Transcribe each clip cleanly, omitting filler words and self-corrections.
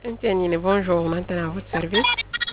MTN bonjour, maintenant à votre service.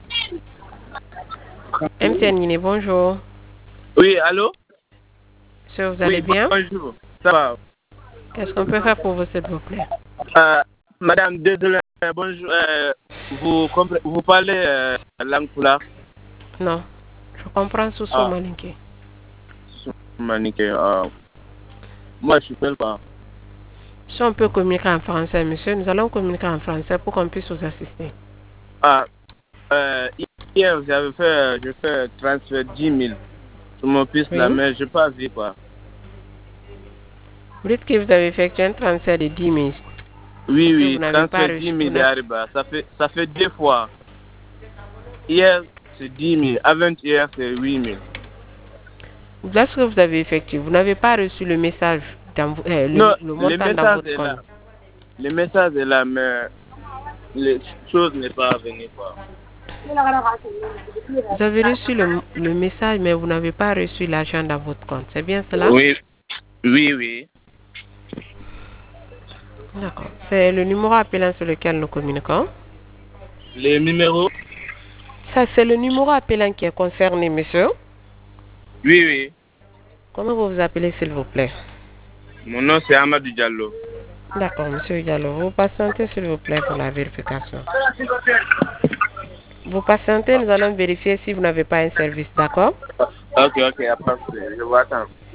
MTN bonjour. Oui, allô? Monsieur, vous allez Oui, bien? bonjour. Ça va? Qu'est-ce qu'on peut faire pour vous, s'il vous plaît? Madame, désolé, bonjour. Vous parlez langue pulaar? Non, je comprends sous son Ah, malinké. manique. Moi, je ne parle pas. Si on peut communiquer en français, monsieur, nous allons communiquer en français pour qu'on puisse vous assister. Ah, hier, je fais transfert 10 000 sur mon fils là, Oui. mais je n'ai pas vu quoi. Vous dites que vous avez effectué un transfert de 10 000 et Oui, que vous oui, n'avez pas transfert 10 reçu. 000 de Ariba. Ça fait 2 fois. Hier, c'est 10 000. Avant-hier, c'est 8 000. Lorsque vous avez effectué, vous n'avez pas reçu le message, Non, le le montant dans message votre est compte. là. Le message est là, mais les choses n'est pas venues quoi. Vous avez reçu le message, mais vous n'avez pas reçu l'argent dans votre compte. C'est bien cela? Oui, oui, oui. D'accord. C'est le numéro appelant sur lequel nous communiquons. Les numéros? Ça, c'est le numéro appelant qui est concerné, monsieur. Oui, oui. Comment vous vous appelez, s'il vous plaît? Mon nom c'est Amadou Diallo. D'accord, monsieur Diallo. Vous patientez, s'il vous plaît, pour la vérification. Vous patientez, nous allons vérifier si vous n'avez pas un service, d'accord? Ok, ok, après, je vous attends.